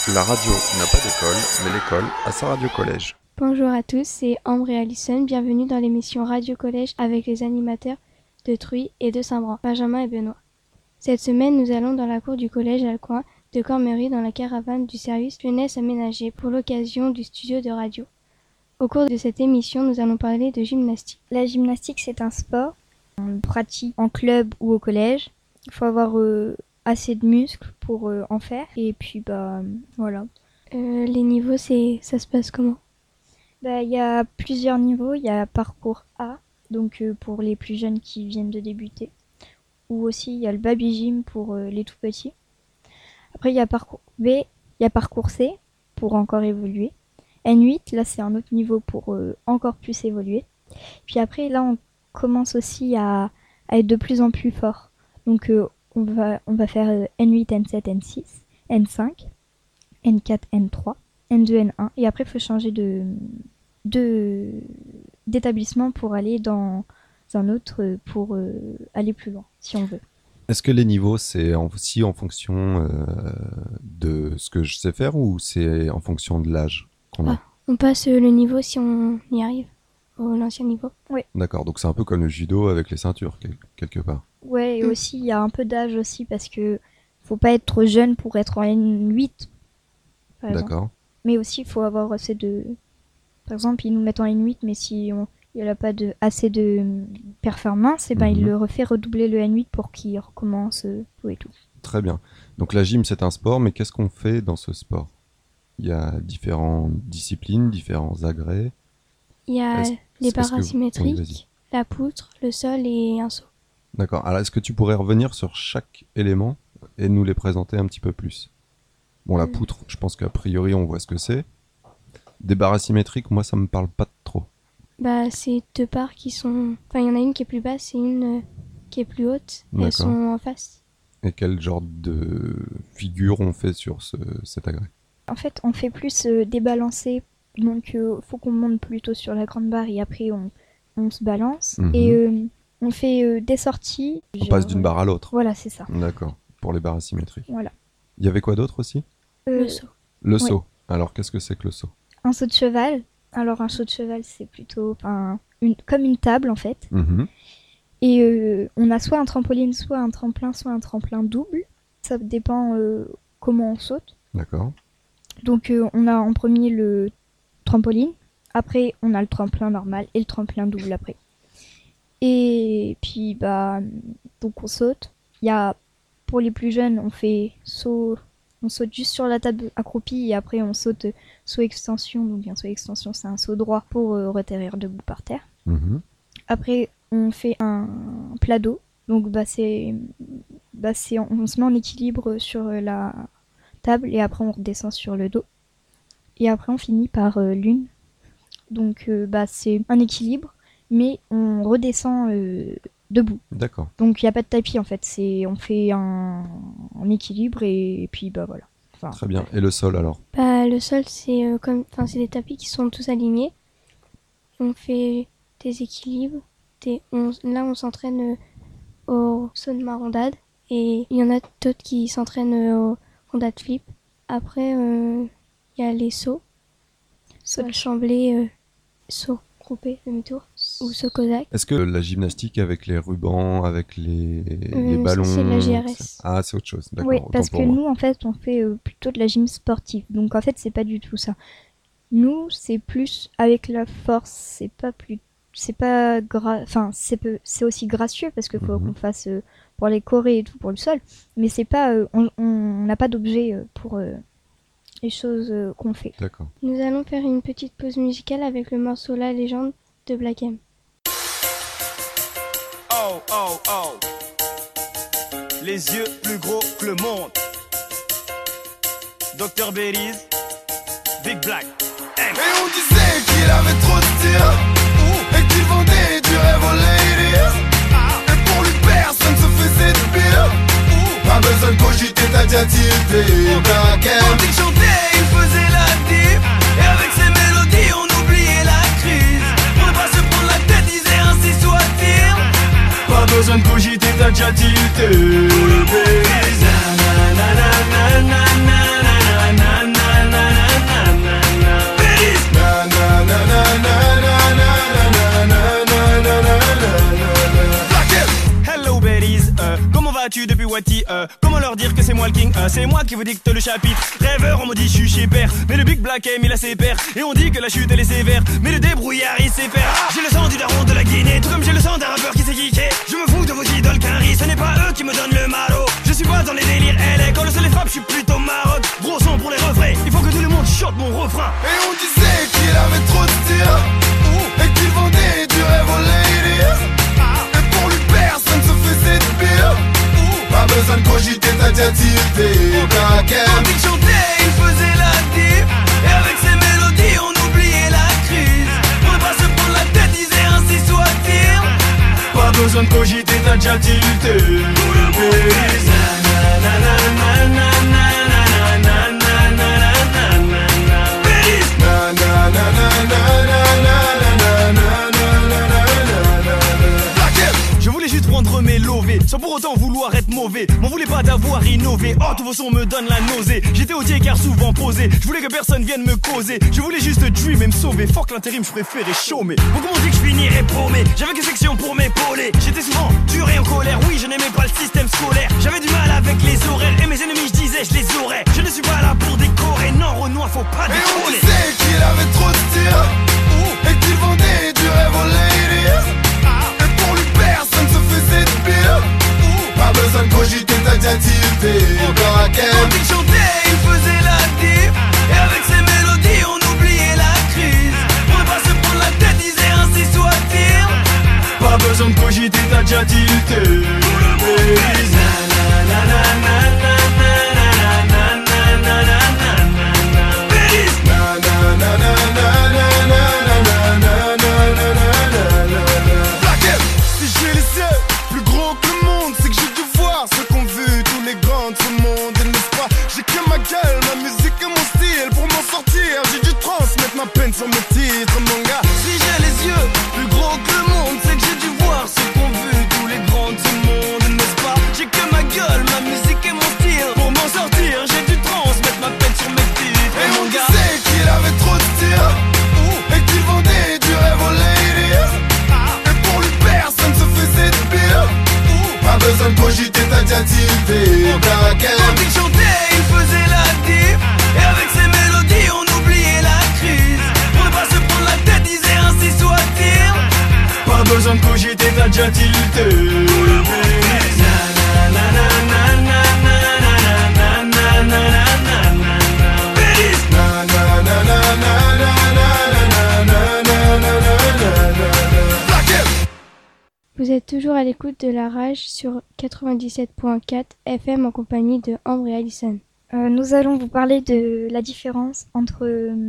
La radio n'a pas d'école, mais l'école a sa radio collège. Bonjour à tous, c'est Ambre et Alison. Bienvenue dans l'émission Radio Collège avec les animateurs de Truy et de Saint-Bran, Benjamin et Benoît. Cette semaine, nous allons dans la cour du collège Alcoin de Cormery dans la caravane du service jeunesse aménagée pour l'occasion du studio de radio. Au cours de cette émission, nous allons parler de gymnastique. La gymnastique, c'est un sport. On pratique en club ou au collège. Il faut avoir assez de muscles pour en faire. Et puis, voilà. Les niveaux, ça se passe comment ? Il y a plusieurs niveaux. Il y a parcours A, donc pour les plus jeunes qui viennent de débuter. Ou aussi, il y a le baby gym pour les tout petits. Après, il y a parcours B, il y a parcours C pour encore évoluer. N8, là, c'est un autre niveau pour encore plus évoluer. Puis après, là, on commence aussi à être de plus en plus fort. Donc, on va faire N8, N7, N6, N5, N4, N3, N2, N1. Et après, il faut changer d'établissement pour aller dans un autre, pour aller plus loin, si on veut. Est-ce que les niveaux, c'est aussi en fonction de ce que je sais faire ou c'est en fonction de l'âge qu'on a ? On passe le niveau si on y arrive, l'ancien niveau. Oui. D'accord, donc c'est un peu comme le judo avec les ceintures, quelque part. Ouais, et aussi, il y a un peu d'âge aussi parce que faut pas être trop jeune pour être en N8, par exemple. D'accord. Mais aussi, il faut avoir assez de... Par exemple, ils nous mettent en N8, mais si il n'y a pas assez de performance, il le refait redoubler le N8 pour qu'il recommence tout et tout. Très bien. Donc la gym, c'est un sport, mais qu'est-ce qu'on fait dans ce sport ? Il y a différentes disciplines, différents agrès. Il y a les barres asymétriques, Oui, la poutre, le sol et un saut. D'accord. Alors, est-ce que tu pourrais revenir sur chaque élément et nous les présenter un petit peu plus ? Bon, la poutre, je pense qu'a priori, on voit ce que c'est. Des barres asymétriques, moi, ça me parle pas trop. C'est deux barres qui sont... Enfin, il y en a une qui est plus basse et une qui est plus haute. D'accord. Elles sont en face. Et quel genre de figure on fait sur cet agrès ? En fait, on fait plus débalancer, donc faut qu'on monte plutôt sur la grande barre et après on se balance. Et on fait des sorties. On passe d'une barre à l'autre. Voilà, c'est ça. D'accord, pour les barres asymétriques. Voilà. Il y avait quoi d'autre aussi ? Le saut. Le saut. Alors, qu'est-ce que c'est que le saut ? Un saut de cheval. Alors, un saut de cheval, c'est plutôt comme une table, en fait. Et on a soit un trampoline, soit un tremplin double. Ça dépend comment on saute. D'accord. Donc, on a en premier le trampoline. Après, on a le tremplin normal et le tremplin double après. Et puis, donc on saute. Pour les plus jeunes, on fait saut. On saute juste sur la table accroupie et après on saute saut extension. Donc un saut extension, c'est un saut droit pour reterrir debout par terre. Après, on fait un plat dos. Donc on se met en équilibre sur la table et après on redescend sur le dos. Et après on finit par l'une. Donc c'est un équilibre, mais on redescend debout. D'accord. Donc il n'y a pas de tapis en fait, on fait un équilibre et puis voilà. Enfin, très bien. Et le sol alors ? Le sol c'est des tapis qui sont tous alignés. On fait des équilibres. Là on s'entraîne au saut de marondade et il y en a d'autres qui s'entraînent au rondade flip. Après il y a les sauts. Saut chamblé, saut groupé, demi-tour. Ou saut cosaque. Est-ce que la gymnastique avec les rubans, avec les ballons... C'est de la GRS. Ah, c'est autre chose, d'accord. Oui, parce que nous, en fait, on fait plutôt de la gym sportive. Donc, en fait, c'est pas du tout ça. Nous, c'est plus avec la force. C'est aussi gracieux parce qu'il faut qu'on fasse pour les chorés et tout, pour le sol. Mais c'est pas... on n'a pas d'objet pour les choses qu'on fait. D'accord. Nous allons faire une petite pause musicale avec le morceau La Légende de Black M. Oh, oh, oh. Les yeux plus gros que le monde. Dr Belize, Big Black. Et on disait qu'il avait trop de style et qu'il vendait du rêve aux ladies. Et pour lui personne se faisait de pire. Pas besoin de cogiter, t'as déjà tilté. Black M. Quand il chantait, il faisait la dip. Et avec ses mélodies, on oubliait la crise. Pour ne pas se prendre la tête, disait ainsi soit-il. Pas besoin de cogiter, t'as déjà tilté. Tout le monde fait na na na na na na na na na. battu depuis Wati. Comment leur dire que c'est moi le king? C'est moi qui vous dicte le chapitre. Rêveur, on me dit je suis chez père. Mais le Big Black M il a ses pères. Et on dit que la chute elle est sévère. Mais le débrouillard il sait faire. J'ai le sang du daron de la Guinée. Tout comme j'ai le sang d'un rappeur qui s'est geeké. Je me fous de vos idoles qu'un riz. Ce n'est pas eux qui me donnent le maro. Je suis pas dans les délires LA. Quand le soleil frappe, je suis plutôt Maroc. Gros son pour les refrains. Il faut que tout le monde chante mon refrain. Et on disait qu'il avait trop de style et qu'il vendait du rêve aux ladies. Et pour lui personne se faisait de pire. Pas besoin de cogiter, t'as déjà tilté. Quand il chantait, il faisait la dip. Et avec ses mélodies, on oubliait la crise. On ne pas se prendre la tête, disait ainsi soit-il. Pas besoin de cogiter, t'as déjà tilté. Tout le monde fait ça. Je voulais juste prendre mes lovés, sans pour autant vouloir être mauvais. M'en voulez pas d'avoir innové. Oh, tous vos sons me donnent la nausée. J'étais odié car souvent posé. Je voulais que personne vienne me causer. Je voulais juste dream et me sauver. Fuck l'intérim, je préférais chômer. Beaucoup m'ont dit que je finirais paumé. J'avais que section pour m'épauler. J'étais souvent dur et en colère. Oui, je n'aimais pas le système scolaire. J'avais du mal avec les horaires. Et mes ennemis, je disais, je les aurais. Je ne suis pas là pour décorer. Non, Renoir, faut pas Et on décoller. disait qu'il avait trop de style et qu'il vendait du rêve aux ladies. Et pour lui personne se faisait de pire. Pas besoin de cogiter, t'as déjà tilté. Quand il chantait, il faisait la dip. Et avec ses mélodies, on oubliait la crise. On ne pas se prendre la tête, disait ainsi soit-il. Pas besoin de cogiter, t'as déjà tilté. Tout le monde fait ça. Si j'ai les yeux plus gros que le monde, c'est que j'ai dû voir ce qu'ont vu tous les grands de ce monde. Et n'est-ce pas, j'ai que ma gueule, ma musique et mon style. Pour m'en sortir, j'ai dû transmettre ma peine sur mes titres, mon gars. Si j'ai les yeux plus gros que le monde, c'est que j'ai dû voir ce qu'ont vu tous les grands de ce monde, n'est-ce pas? J'ai que ma gueule, ma musique et mon style. Pour m'en sortir, j'ai dû transmettre ma peine sur mes titres. Et mon on gars, disait qu'il avait trop de style et qu'il vendait du rêve aux ladies. Et pour lui personne se faisait de pire. Pas besoin de cogiter, t'as déjà tilté. quand il chantait, il faisait la dip. Et avec ses mélodies, on oubliait la crise. On ne pas se prendre la tête, disait ainsi soit-il. Pas besoin de cogiter, t'as déjà tilté. Tout le monde fait ça. Vous êtes toujours à l'écoute de La Rage sur 97.4 FM en compagnie de Ambre et Alison. Nous allons vous parler de la différence entre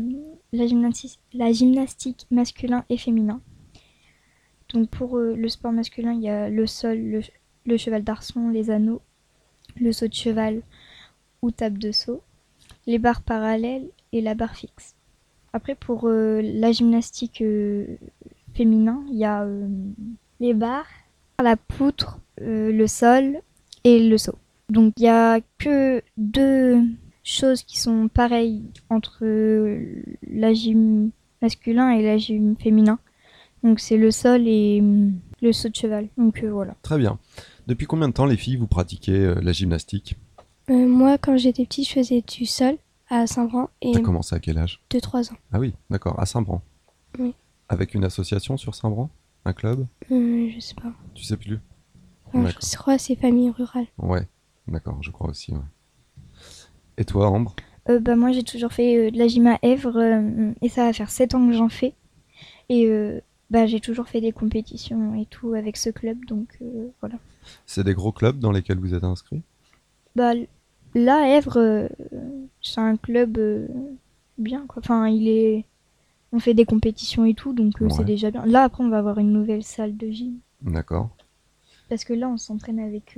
la gymnastique masculin et féminin. Donc pour le sport masculin, il y a le sol, le cheval d'arçon, les anneaux, le saut de cheval ou table de saut, les barres parallèles et la barre fixe. Après pour la gymnastique féminin, il y a les barres, la poutre, le sol et le saut. Donc il n'y a que deux choses qui sont pareilles entre la gym masculin et la gym féminin. Donc c'est le sol et le saut de cheval. Donc voilà. Très bien. Depuis combien de temps, les filles, vous pratiquez la gymnastique? Moi, quand j'étais petite, je faisais du sol à Saint-Bran et T'as commencé à quel âge? 2-3 ans. Ah oui, d'accord, à Saint-Bran. Oui. Avec une association sur Saint-Bran? Un club? Je sais pas. Tu sais plus? Enfin, D'accord. je crois que c'est famille rurale. Ouais, d'accord, je crois aussi, ouais. Et toi, Ambre? Moi j'ai toujours fait de la gym à Èvres et ça va faire 7 ans que j'en fais. Et j'ai toujours fait des compétitions et tout avec ce club, donc voilà. C'est des gros clubs dans lesquels vous êtes inscrits? Là, à Èvres, c'est un club bien, quoi. Enfin, on fait des compétitions et tout, donc Ouais. c'est déjà bien. Là, après, on va avoir une nouvelle salle de gym. D'accord. Parce que là, on s'entraîne avec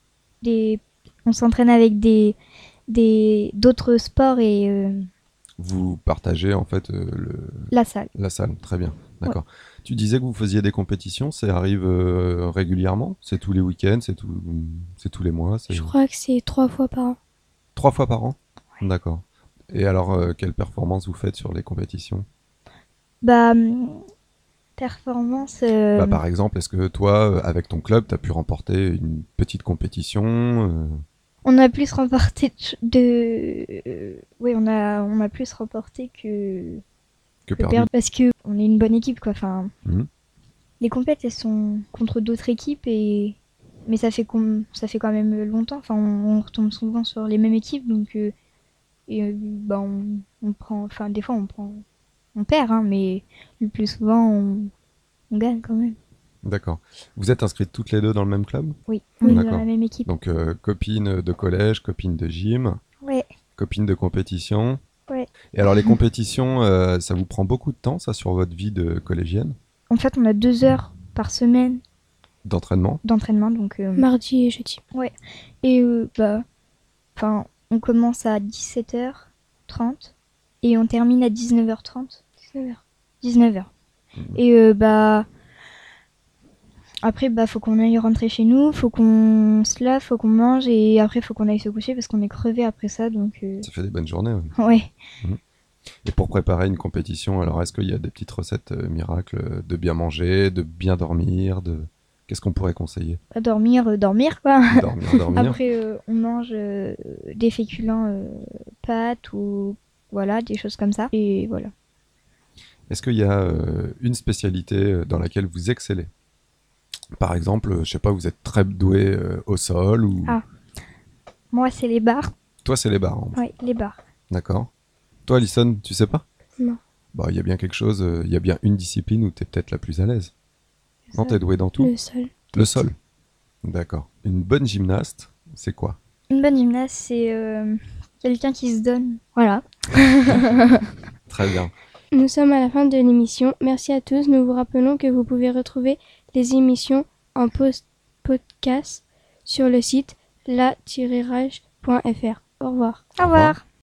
d'autres sports et Vous partagez en fait la salle. la salle, très bien, d'accord. Tu disais que vous faisiez des compétitions, ça arrive régulièrement? C'est tous les week-ends, c'est tous les mois? Je crois que c'est 3 fois par an. 3 fois par an? D'accord. Et alors, quelle performance vous faites sur les compétitions? Performance. Par exemple, est-ce que toi, avec ton club, tu as pu remporter une petite compétition On a plus remporté oui, on a plus remporté que que perdu? perdre parce que on est une bonne équipe quoi. Enfin, Mhm. les compètes elles sont contre d'autres équipes mais ça fait quand même longtemps. Enfin, on retombe souvent sur les mêmes équipes donc on prend. Enfin, des fois on perd hein, mais le plus souvent on gagne quand même. D'accord. Vous êtes inscrites toutes les deux dans le même club? Oui, on est dans D'accord. la même équipe. Donc, copine de collège, copine de gym, Ouais, copine de compétition. ouais. Et alors, les compétitions, ça vous prend beaucoup de temps, ça, sur votre vie de collégienne? En fait, on a 2 heures par semaine D'entraînement? d'entraînement donc. Mardi et jeudi. Et on commence à 17h30 et on termine à 19h30. 19h. Et après, faut qu'on aille rentrer chez nous, faut qu'on se lave, faut qu'on mange et après, faut qu'on aille se coucher parce qu'on est crevé après ça. Donc, Ça fait des bonnes journées, ouais. ouais. Et pour préparer une compétition, alors est-ce qu'il y a des petites recettes miracles de bien manger, de bien dormir, Qu'est-ce qu'on pourrait conseiller? Dormir quoi. Dormir. Après, on mange des féculents, pâtes ou voilà, des choses comme ça. Et voilà. Est-ce qu'il y a une spécialité dans laquelle vous excellez? Par exemple, je sais pas, vous êtes très doué au sol ou... Ah. Moi, c'est les bars. Toi, c'est les barres. Hein. Ouais, les bars. D'accord. Toi, Alison, tu sais pas? Non. Il y a bien quelque chose, il y a bien une discipline où t'es peut-être la plus à l'aise. Non, t'es doué dans tout? Le sol. Le sol. D'accord. Une bonne gymnaste, c'est quoi? Une bonne gymnaste, c'est quelqu'un qui se donne. Voilà. Très bien. Nous sommes à la fin de l'émission. Merci à tous. Nous vous rappelons que vous pouvez retrouver les émissions en podcast sur le site la-rage.fr. Au revoir. Au revoir.